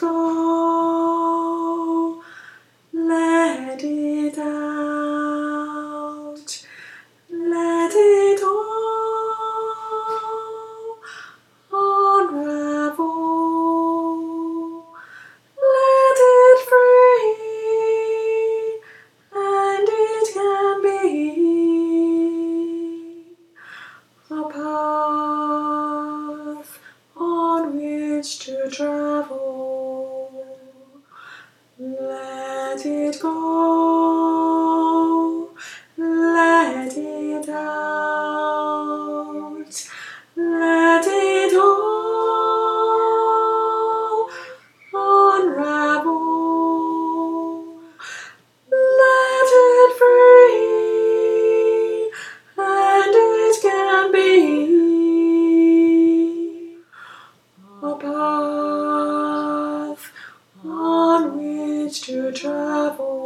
go, let it out, let it all unravel, let it free, and it can be a path on which to travel. Let it go, let it out, let it all unravel, let it free, and it can be a path on which to travel.